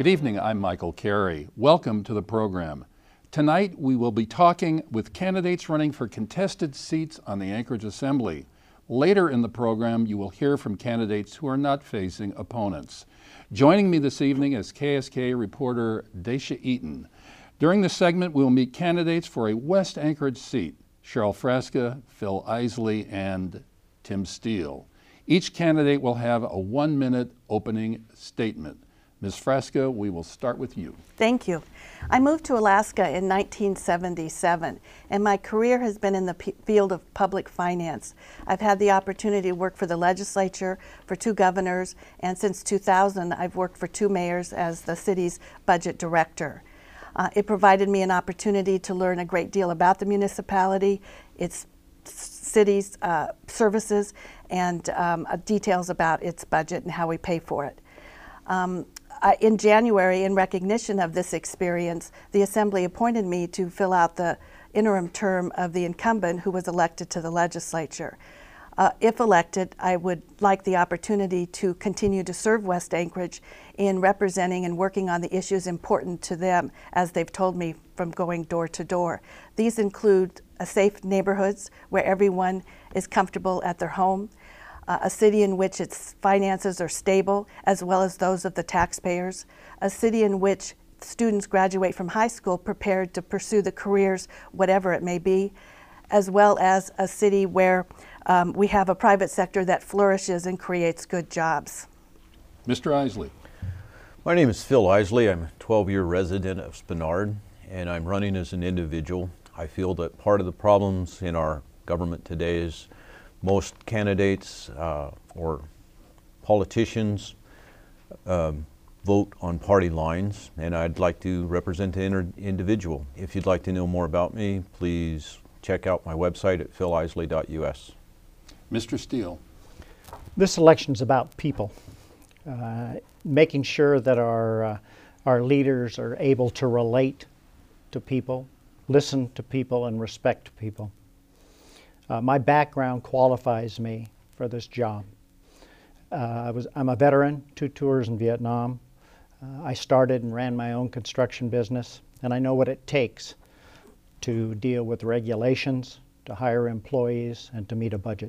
Good evening, I'm Michael Carey. Welcome to the program. Tonight we will be talking with candidates running for contested seats on the Anchorage Assembly. Later in the program you will hear from candidates who are not facing opponents. Joining me this evening is KSK reporter Daisha Eaton. During this segment we'll meet candidates for a West Anchorage seat, Cheryl Frasca, Phil Isley, and Tim Steele. Each candidate will have a 1-minute opening statement. Ms. Frasca, we will start with you. Thank you. I moved to Alaska in 1977, and my career has been in the field of public finance. I've had the opportunity to work for the legislature, for 2 governors, and since 2000, I've worked for 2 mayors as the city's budget director. It provided me an opportunity to learn a great deal about the municipality, its city's services, and details about its budget and how we pay for it. In January, in recognition of this experience, the Assembly appointed me to fill out the interim term of the incumbent who was elected to the legislature. If elected, I would like the opportunity to continue to serve West Anchorage in representing and working on the issues important to them, as they've told me from going door to door. These include safe neighborhoods where everyone is comfortable at their home, a city in which its finances are stable, as well as those of the taxpayers, a city in which students graduate from high school prepared to pursue the careers, whatever it may be, as well as a city where we have a private sector that flourishes and creates good jobs. Mr. Isley. My name is Phil Isley. I'm a 12-year resident of Spenard, and I'm running as an individual. I feel that part of the problems in our government today is most candidates or politicians vote on party lines, and I'd like to represent an individual. If you'd like to know more about me, please check out my website at philisley.us. Mr. Steele. This election is about people, making sure that our leaders are able to relate to people, listen to people, and respect people. My background qualifies me for this job. I'm a veteran, 2 tours in Vietnam. I started and ran my own construction business, and I know what it takes to deal with regulations, to hire employees, and to meet a budget.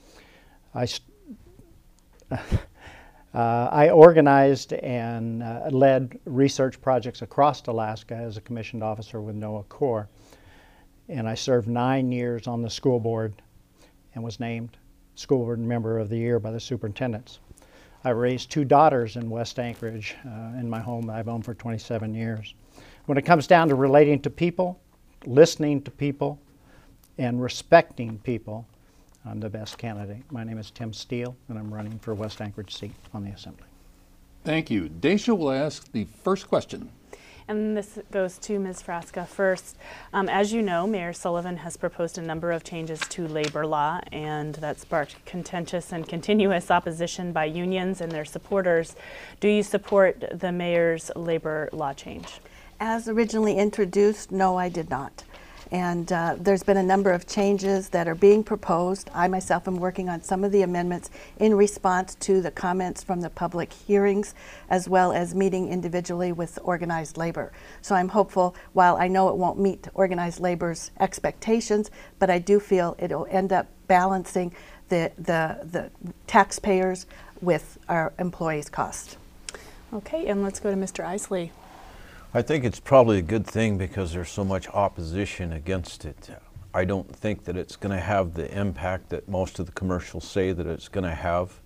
I organized and led research projects across Alaska as a commissioned officer with NOAA Corps. And I served 9 years on the school board and was named School Board Member of the Year by the superintendents. I raised 2 daughters in West Anchorage in my home that I've owned for 27 years. When it comes down to relating to people, listening to people, and respecting people, I'm the best candidate. My name is Tim Steele, and I'm running for West Anchorage seat on the Assembly. Thank you. Daisha will ask the first question. And this goes to Ms. Frasca first. As you know, Mayor Sullivan has proposed a number of changes to labor law, and that sparked contentious and continuous opposition by unions and their supporters. Do you support the mayor's labor law change? As originally introduced, no, I did not. And there's been a number of changes that are being proposed. I myself am working on some of the amendments in response to the comments from the public hearings, as well as meeting individually with organized labor. So I'm hopeful, while I know it won't meet organized labor's expectations, but I do feel it'll end up balancing the taxpayers with our employees' cost. Okay, and let's go to Mr. Isley. I think it's probably a good thing because there's so much opposition against it. I don't think that it's going to have the impact that most of the commercials say that it's going to have.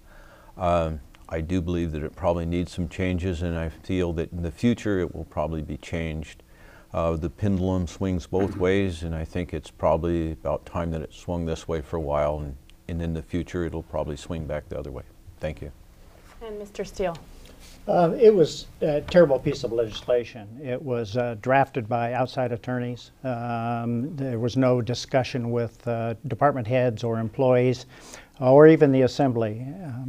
I do believe that it probably needs some changes, and I feel that in the future it will probably be changed. The pendulum swings both ways, and I think it's probably about time that it swung this way for a while, and in the future it'll probably swing back the other way. Thank you. And Mr. Steele. It was a terrible piece of legislation. It was drafted by outside attorneys. There was no discussion with department heads or employees or even the Assembly.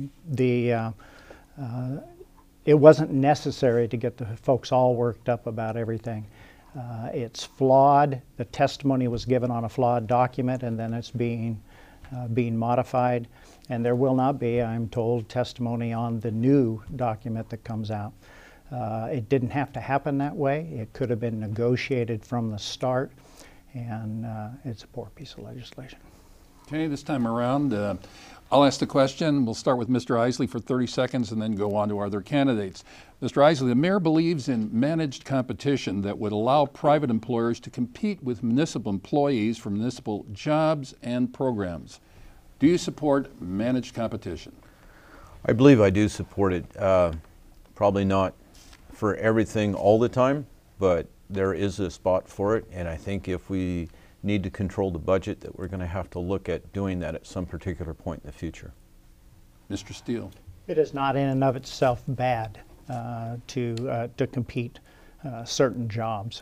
It wasn't necessary to get the folks all worked up about everything. It's flawed. The testimony was given on a flawed document, and then it's being modified. And there will not be, I'm told, testimony on the new document that comes out. It didn't have to happen that way. It could have been negotiated from the start, and it's a poor piece of legislation. Okay, this time around, I'll ask the question. We'll start with Mr. Isley for 30 seconds and then go on to our other candidates. Mr. Isley, the mayor believes in managed competition that would allow private employers to compete with municipal employees for municipal jobs and programs. Do you support managed competition? I believe I do support it. Probably not for everything all the time, but there is a spot for it, and I think if we need to control the budget, that we're going to have to look at doing that at some particular point in the future. Mr. Steele. It is not in and of itself bad to compete certain jobs.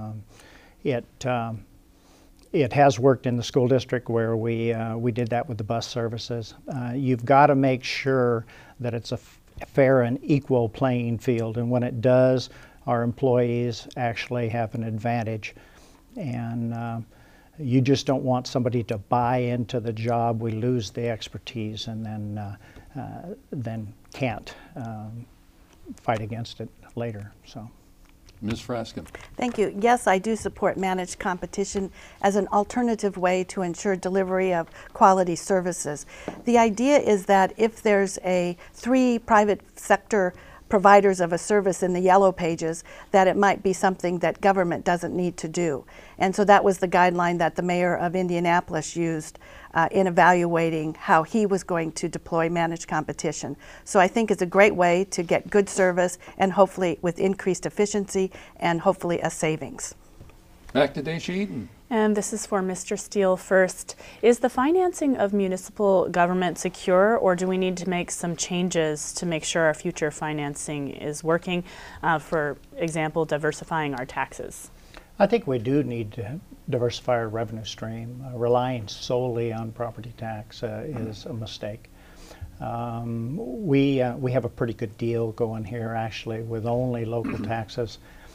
It has worked in the school district where we did that with the bus services. You've got to make sure that it's a fair and equal playing field, and when it does, our employees actually have an advantage. And you just don't want somebody to buy into the job, we lose the expertise, and then can't fight against it later. So. Ms. Fraskin. Thank you. Yes, I do support managed competition as an alternative way to ensure delivery of quality services. The idea is that if there's 3 private sector providers of a service in the yellow pages, that it might be something that government doesn't need to do. And so that was the guideline that the mayor of Indianapolis used in evaluating how he was going to deploy managed competition. So I think it's a great way to get good service, and hopefully with increased efficiency and hopefully a savings. Back to Daisha Eaton. And this is for Mr. Steele first. Is the financing of municipal government secure, or do we need to make some changes to make sure our future financing is working? For example, diversifying our taxes. I think we do need to diversify our revenue stream. Relying solely on property tax is a mistake. We have a pretty good deal going here, actually, with only local taxes,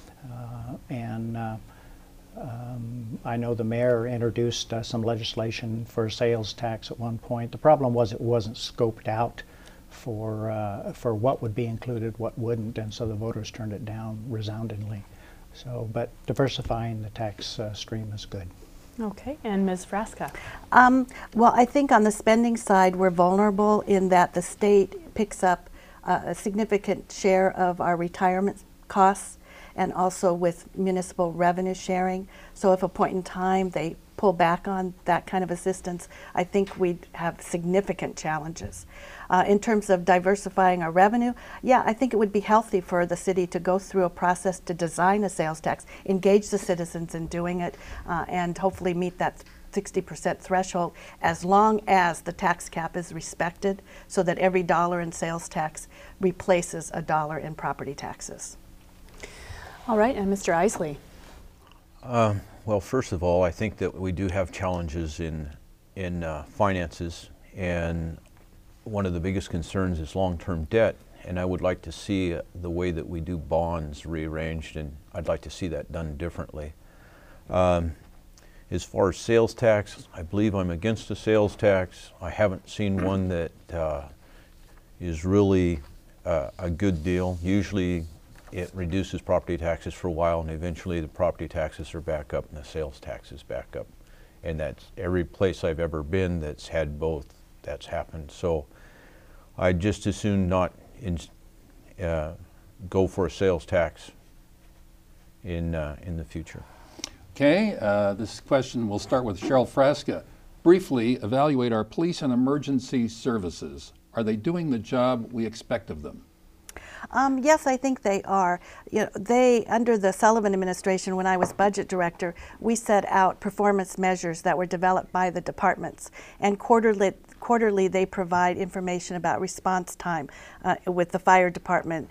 I know the mayor introduced some legislation for a sales tax at one point. The problem was it wasn't scoped out for what would be included, what wouldn't, and so the voters turned it down resoundingly. So, but diversifying the tax stream is good. Okay, and Ms. Frasca. Well, I think on the spending side, we're vulnerable in that the state picks up a significant share of our retirement costs, and also with municipal revenue sharing. So if a point in time they pull back on that kind of assistance, I think we'd have significant challenges. In terms of diversifying our revenue, yeah, I think it would be healthy for the city to go through a process to design a sales tax, engage the citizens in doing it, and hopefully meet that 60% threshold, as long as the tax cap is respected, so that every dollar in sales tax replaces a dollar in property taxes. All right, and Mr. Isley. Well, first of all, I think that we do have challenges in finances, and one of the biggest concerns is long-term debt, and I would like to see the way that we do bonds rearranged, and I'd like to see that done differently. As far as sales tax, I believe I'm against a sales tax. I haven't seen one that is really a good deal. Usually it reduces property taxes for a while, and eventually the property taxes are back up and the sales tax is back up. And that's every place I've ever been that's had both, that's happened. So I'd just as soon not go for a sales tax in the future. Okay, this question will start with Cheryl Frasca. Briefly, evaluate our police and emergency services. Are they doing the job we expect of them? Yes, I think they are. You know, under the Sullivan administration, when I was budget director, we set out performance measures that were developed by the departments, and quarterly they provide information about response time with the fire department.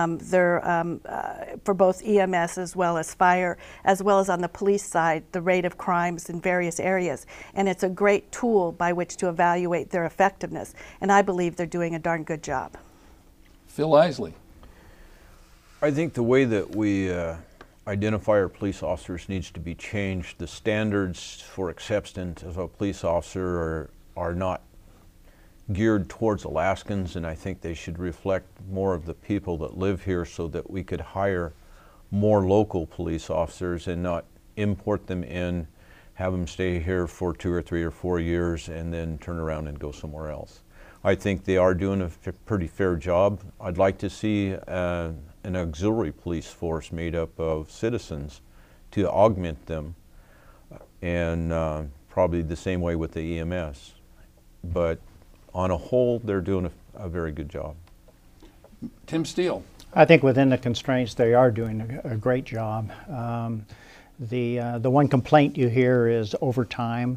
For both EMS as well as fire, as well as on the police side, the rate of crimes in various areas. And it's a great tool by which to evaluate their effectiveness, and I believe they're doing a darn good job. Phil Isley. I think the way that we identify our police officers needs to be changed. The standards for acceptance of a police officer are not geared towards Alaskans, and I think they should reflect more of the people that live here so that we could hire more local police officers and not import them in, have them stay here for 2 or 3 or 4 years and then turn around and go somewhere else. I think they are doing a pretty fair job. I'd like to see an auxiliary police force made up of citizens to augment them, and probably the same way with the EMS. But on a whole, they're doing a very good job. Tim Steele. I think within the constraints, they are doing a great job. The one complaint you hear is overtime.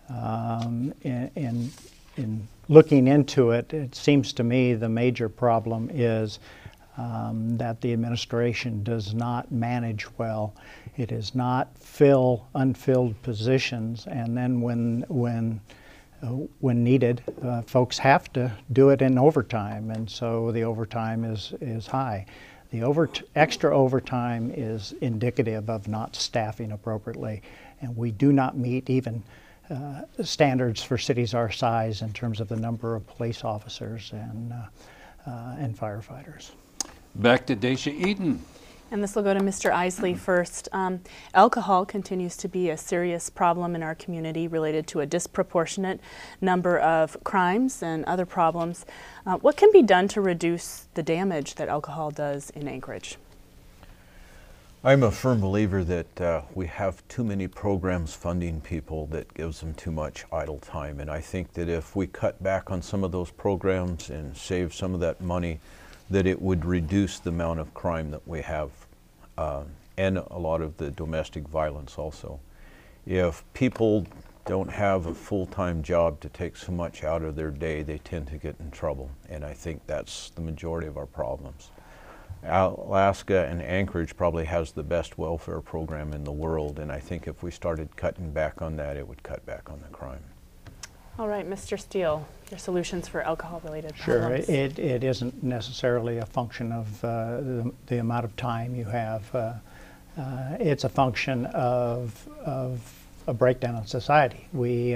In looking into it, it seems to me the major problem is that the administration does not manage well. It does not fill unfilled positions, and then when needed, folks have to do it in overtime, and so the overtime is high. The extra overtime is indicative of not staffing appropriately, and we do not meet even standards for cities our size in terms of the number of police officers and firefighters. Back to Dacia Eaton. And this will go to Mr. Isley first. Alcohol continues to be a serious problem in our community related to a disproportionate number of crimes and other problems. What can be done to reduce the damage that alcohol does in Anchorage? I'm a firm believer that we have too many programs funding people that gives them too much idle time. And I think that if we cut back on some of those programs and save some of that money, that it would reduce the amount of crime that we have and a lot of the domestic violence also. If people don't have a full-time job to take so much out of their day, they tend to get in trouble. And I think that's the majority of our problems. Alaska and Anchorage probably has the best welfare program in the world, and I think if we started cutting back on that, it would cut back on the crime. All right, Mr. Steele, your solutions for alcohol-related Sure, problems. it isn't necessarily a function of the amount of time you have. It's a function of a breakdown in society. We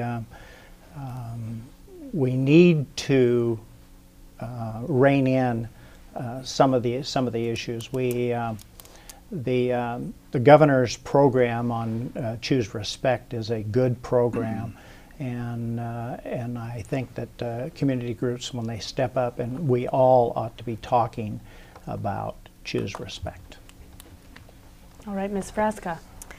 need to rein in some of the issues. The governor's program on Choose Respect is a good program, and I think that community groups, when they step up, and we all ought to be talking about Choose Respect. All right, Ms. Frasca.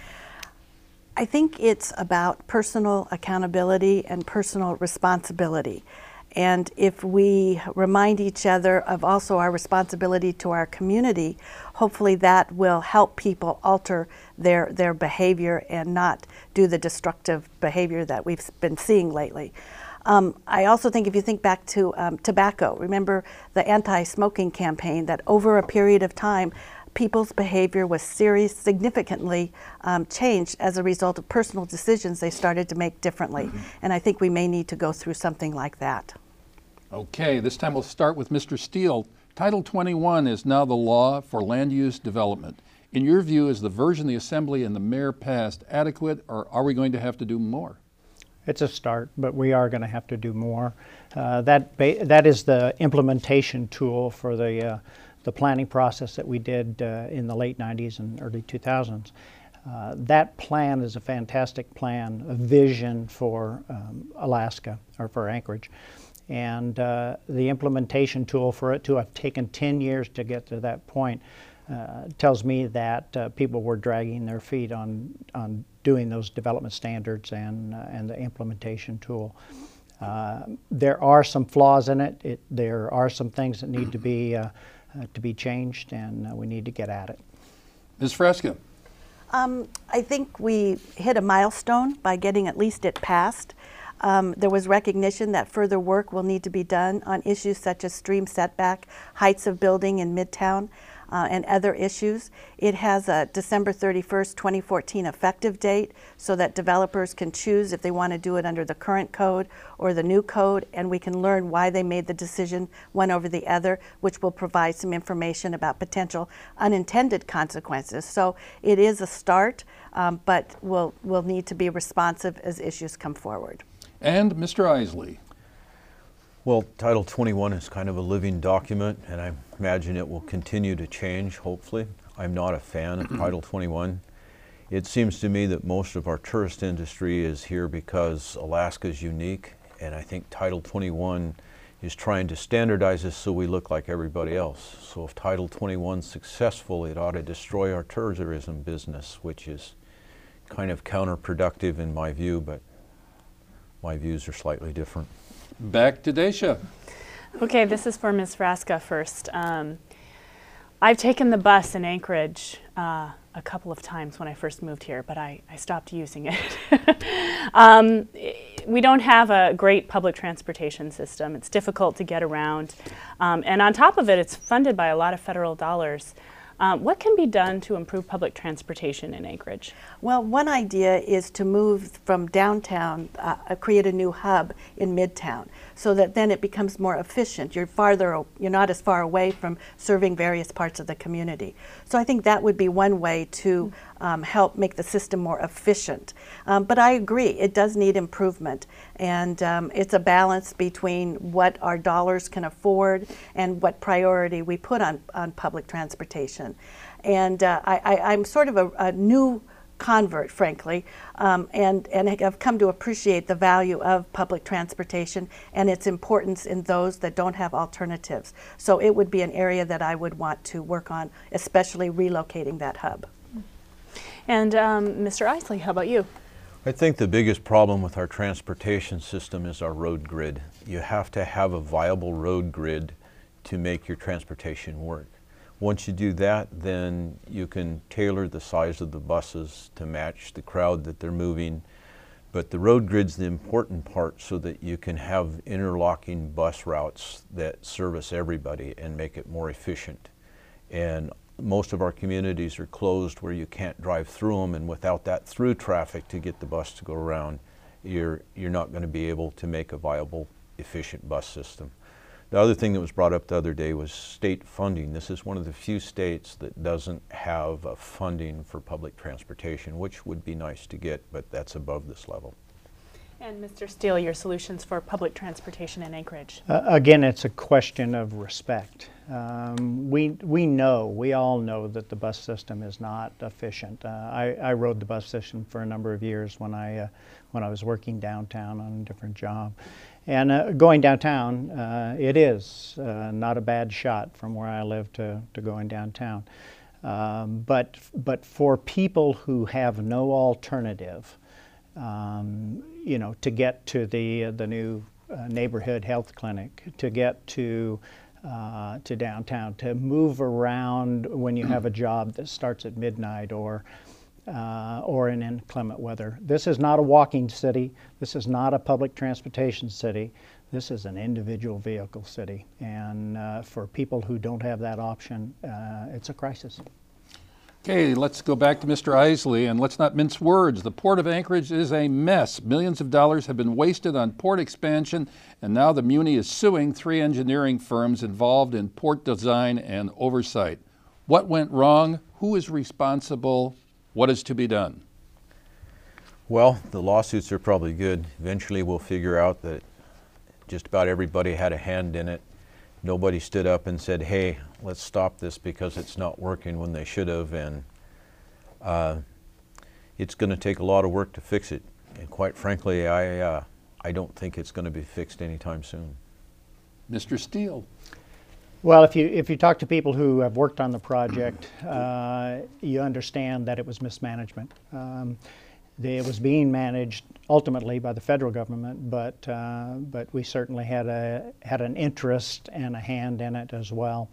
I think it's about personal accountability and personal responsibility. And if we remind each other of also our responsibility to our community, hopefully that will help people alter their behavior and not do the destructive behavior that we've been seeing lately. I also think if you think back to tobacco, remember the anti-smoking campaign, that over a period of time, people's behavior was significantly changed as a result of personal decisions they started to make differently. And I think we may need to go through something like that. Okay, this time we'll start with Mr. Steele. Title 21 is now the law for land use development. In your view, is the version the Assembly and the Mayor passed adequate, or are we going to have to do more? It's a start, but we are going to have to do more. That is the implementation tool for the planning process that we did in the late 90s and early 2000s. That plan is a fantastic plan, a vision for Alaska, or for Anchorage. And the implementation tool for it to have taken 10 years to get to that point tells me that people were dragging their feet on doing those development standards and the implementation tool. There are some flaws in it. There are some things that need to be changed, and we need to get at it. Ms. Frasca. I think we hit a milestone by getting at least it passed. There was recognition that further work will need to be done on issues such as stream setback, heights of building in Midtown, and other issues. It has a December 31st, 2014 effective date so that developers can choose if they want to do it under the current code or the new code, and we can learn why they made the decision one over the other, which will provide some information about potential unintended consequences. So it is a start, but we'll need to be responsive as issues come forward. And Mr. Isley. Well, Title 21 is kind of a living document, and I imagine it will continue to change, hopefully. I'm not a fan of Title 21. It seems to me that most of our tourist industry is here because Alaska is unique, and I think Title 21 is trying to standardize us so we look like everybody else. So if Title 21 is successful, it ought to destroy our tourism business, which is kind of counterproductive in my view, but my views are slightly different. Back to Dacia. Okay, this is for Ms. Frasca first. I've taken the bus in Anchorage a couple of times when I first moved here, but I stopped using it. We don't have a great public transportation system. It's difficult to get around. And on top of it, it's funded by a lot of federal dollars. What can be done to improve public transportation in Anchorage? Well, one idea is to move from downtown, create a new hub in Midtown, so that then it becomes more efficient. You're not as far away from serving various parts of the community. So I think that would be one way to help make the system more efficient. But I agree, it does need improvement. And it's a balance between what our dollars can afford and what priority we put on public transportation. And I'm sort of a new convert, frankly, and have come to appreciate the value of public transportation and its importance in those that don't have alternatives. So it would be an area that I would want to work on, especially relocating that hub. And Mr. Isley, how about you? I think the biggest problem with our transportation system is our road grid. You have to have a viable road grid to make your transportation work. Once you do that, then you can tailor the size of the buses to match the crowd that they're moving. But the road grid's the important part so that you can have interlocking bus routes that service everybody and make it more efficient. And most of our communities are closed where you can't drive through them, and without that through traffic to get the bus to go around, you're not going to be able to make a viable, efficient bus system. The other thing that was brought up the other day was state funding. This is one of the few states that doesn't have funding for public transportation, which would be nice to get, but that's above this level. And Mr. Steele, your solutions for public transportation in Anchorage? Again, it's a question of respect. We all know that the bus system is not efficient. I rode the bus system for a number of years when I was working downtown on a different job. And going downtown, it is not a bad shot from where I live to going downtown. But for people who have no alternative, you know, to get to the new neighborhood health clinic, to get to downtown, to move around when you have a job that starts at midnight or in inclement weather. This is not a walking city. This is not a public transportation city. This is an individual vehicle city. And for people who don't have that option, it's a crisis. Okay, let's go back to Mr. Isley, and let's not mince words. The Port of Anchorage is a mess. Millions of dollars have been wasted on port expansion, and now the Muni is suing 3 engineering firms involved in port design and oversight. What went wrong? Who is responsible? What is to be done? Well, the lawsuits are probably good. Eventually we'll figure out that just about everybody had a hand in it. Nobody stood up and said, hey, let's stop this because it's not working, when they should have, and it's going to take a lot of work to fix it. And quite frankly, I don't think it's going to be fixed anytime soon. Mr. Steele. Well, if you talk to people who have worked on the project, you understand that it was mismanagement. It was being managed ultimately by the federal government, but we certainly had an interest and a hand in it as well.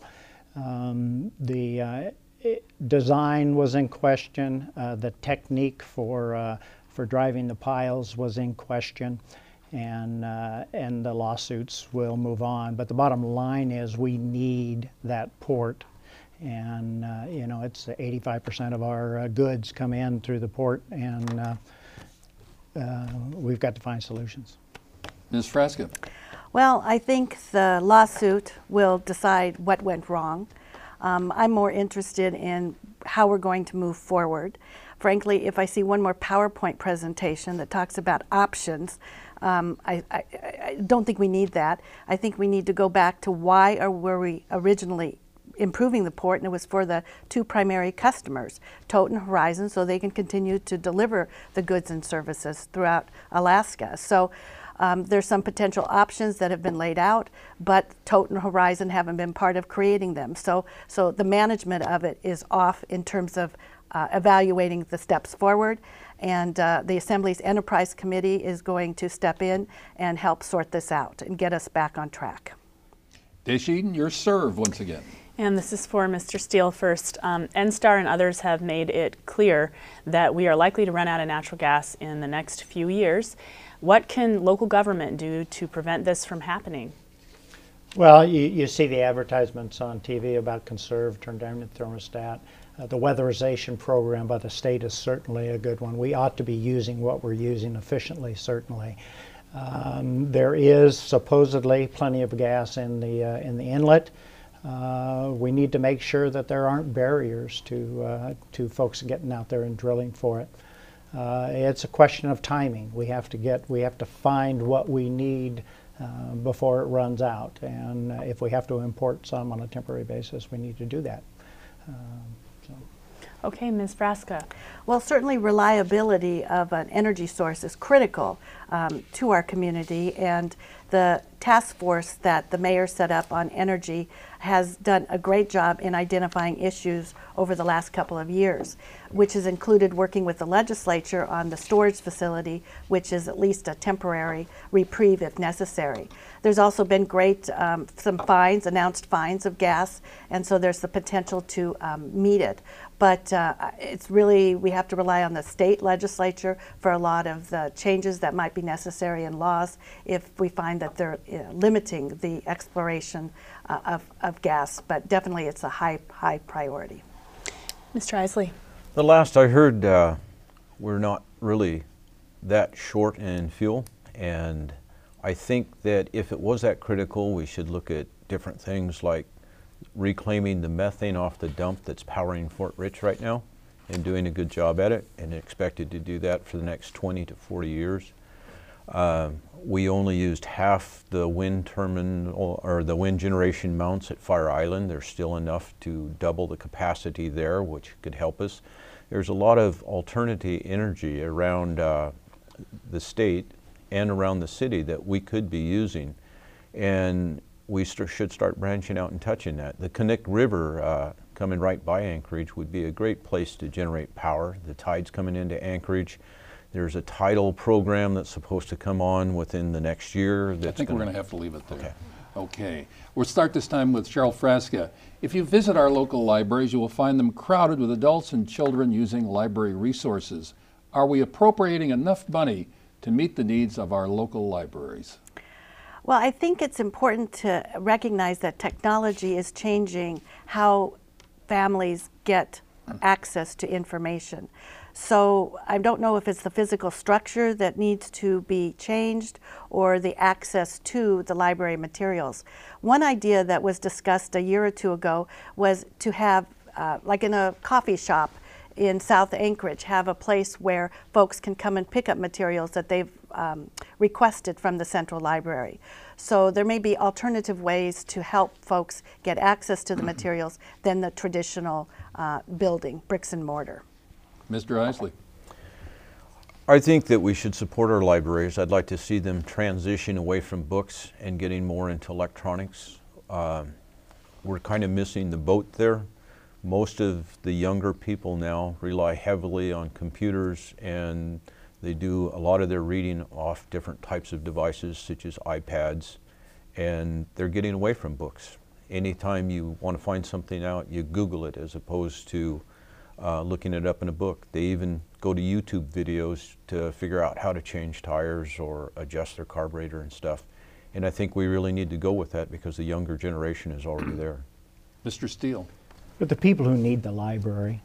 The design was in question. The technique for driving the piles was in question, and the lawsuits will move on. But the bottom line is we need that port. And you know, it's 85% of our goods come in through the port, and we've got to find solutions. Ms. Frasca. Well, I think the lawsuit will decide what went wrong. I'm more interested in how we're going to move forward. frankly, if I see one more PowerPoint presentation that talks about options, I don't think we need that. I think we need to go back to why or were we originally improving the port, and it was for the two primary customers, Tote and Horizon, so they can continue to deliver the goods and services throughout Alaska. So there's some potential options that have been laid out, but Tote and Horizon haven't been part of creating them. So the management of it is off in terms of evaluating the steps forward, and the Assembly's Enterprise Committee is going to step in and help sort this out and get us back on track. Dish Eden, you're served once again. And this is for Mr. Steele first. NSTAR and others have made it clear that we are likely to run out of natural gas in the next few years. What can local government do to prevent this from happening? Well, you see the advertisements on TV about conserve, turn down the thermostat. The weatherization program by the state is certainly a good one. We ought to be using what we're using efficiently, certainly. There is supposedly plenty of gas in the inlet. We need to make sure that there aren't barriers to folks getting out there and drilling for it. It's a question of timing. We have to find what we need before it runs out, and if we have to import some on a temporary basis, we need to do that. Okay, Ms. Frasca. Well, certainly reliability of an energy source is critical to our community, and the task force that the mayor set up on energy has done a great job in identifying issues over the last couple of years, which has included working with the legislature on the storage facility, which is at least a temporary reprieve if necessary. There's also been great, some fines, announced fines of gas, and so there's the potential to meet it. But it's really, we have to rely on the state legislature for a lot of the changes that might be necessary in laws if we find that they're limiting the exploration of gas. But definitely it's a high priority. Mr. Isley. The last I heard, we're not really that short in fuel, and I think that if it was that critical, we should look at different things like reclaiming the methane off the dump that's powering Fort Rich right now and doing a good job at it, and expected to do that for the next 20 to 40 years. We only used half the wind turbine or the wind generation mounts at Fire Island. There's still enough to double the capacity there, which could help us. There's a lot of alternative energy around the state and around the city that we could be using, and we should start branching out and touching that. The Connect River coming right by Anchorage would be a great place to generate power. The tide's coming into Anchorage. There's a tidal program that's supposed to come on within the next year. I think we're going to have to leave it there. Okay. We'll start this time with Cheryl Frasca. If you visit our local libraries, you will find them crowded with adults and children using library resources. Are we appropriating enough money to meet the needs of our local libraries? Well, I think it's important to recognize that technology is changing how families get access to information. So I don't know if it's the physical structure that needs to be changed or the access to the library materials. One idea that was discussed a year or two ago was to have, like in a coffee shop in South Anchorage, have a place where folks can come and pick up materials that they've requested from the Central Library. So there may be alternative ways to help folks get access to the materials than the traditional building, bricks and mortar. Mr. Isley. I think that we should support our libraries. I'd like to see them transition away from books and getting more into electronics. We're kind of missing the boat there. Most of the younger people now rely heavily on computers, and they do a lot of their reading off different types of devices such as iPads, and they're getting away from books. Anytime you want to find something out, you Google it as opposed to looking it up in a book. They even go to YouTube videos to figure out how to change tires or adjust their carburetor and stuff. And I think we really need to go with that because the younger generation is already there. Mr. Steele. But the people who need the library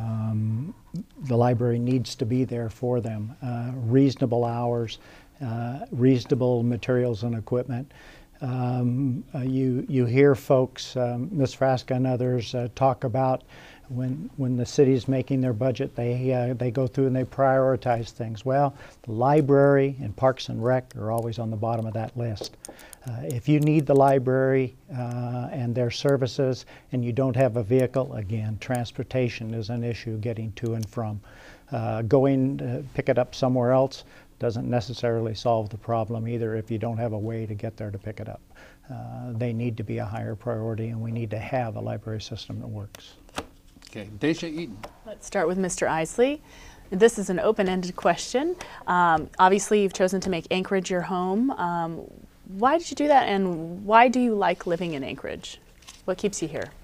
needs to be there for them. Reasonable hours, reasonable materials and equipment. You hear folks, Ms. Frasca and others, talk about When the city's making their budget, they go through and they prioritize things. Well, the library and Parks and Rec are always on the bottom of that list. If you need the library and their services and you don't have a vehicle, again, transportation is an issue getting to and from. Going to pick it up somewhere else doesn't necessarily solve the problem either if you don't have a way to get there to pick it up. They need to be a higher priority, and we need to have a library system that works. Okay, Dacia Eaton. Let's start with Mr. Isley. This is an open-ended question. Obviously, you've chosen to make Anchorage your home. Why did you do that, and why do you like living in Anchorage? What keeps you here?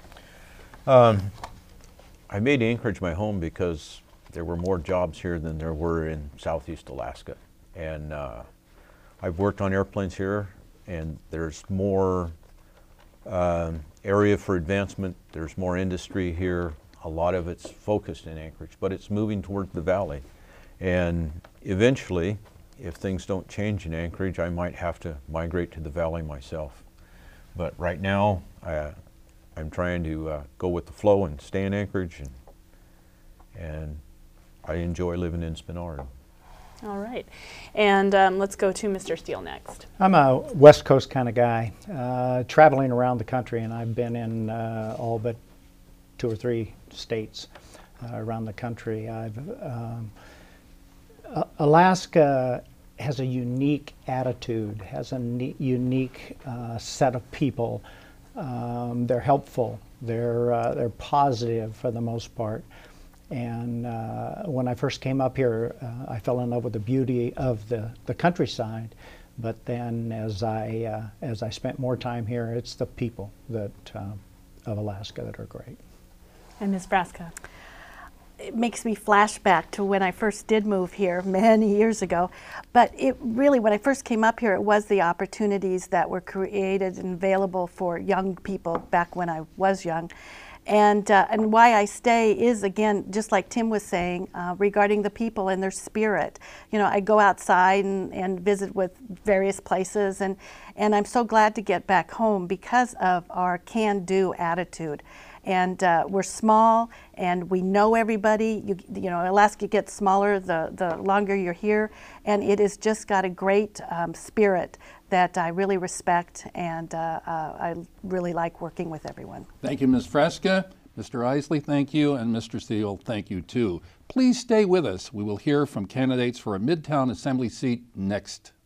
I made Anchorage my home because there were more jobs here than there were in Southeast Alaska. And I've worked on airplanes here, and there's more area for advancement. There's more industry here. A lot of it's focused in Anchorage, but it's moving towards the valley. And eventually, if things don't change in Anchorage, I might have to migrate to the valley myself. But right now, I'm trying to go with the flow and stay in Anchorage, and I enjoy living in Spenard. All right. And let's go to Mr. Steele next. I'm a West Coast kind of guy, traveling around the country, and I've been in all but 2 or 3 states around the country. Alaska has a unique attitude, has a unique set of people. They're helpful. They're positive for the most part. And when I first came up here, I fell in love with the beauty of the countryside. But then, as I spent more time here, it's the people that of Alaska that are great. And Ms. Frasca. It makes me flash back to when I first did move here many years ago. But it really, when I first came up here, it was the opportunities that were created and available for young people back when I was young. And why I stay is, again, just like Tim was saying, regarding the people and their spirit. You know, I go outside and visit with various places, and I'm so glad to get back home because of our can-do attitude. And we're small, and we know everybody. You know, Alaska gets smaller the longer you're here, and it has just got a great spirit that I really respect, and I really like working with everyone. Thank you, Ms. Frasca. Mr. Isley, thank you, and Mr. Steele, thank you too. Please stay with us. We will hear from candidates for a Midtown Assembly seat next.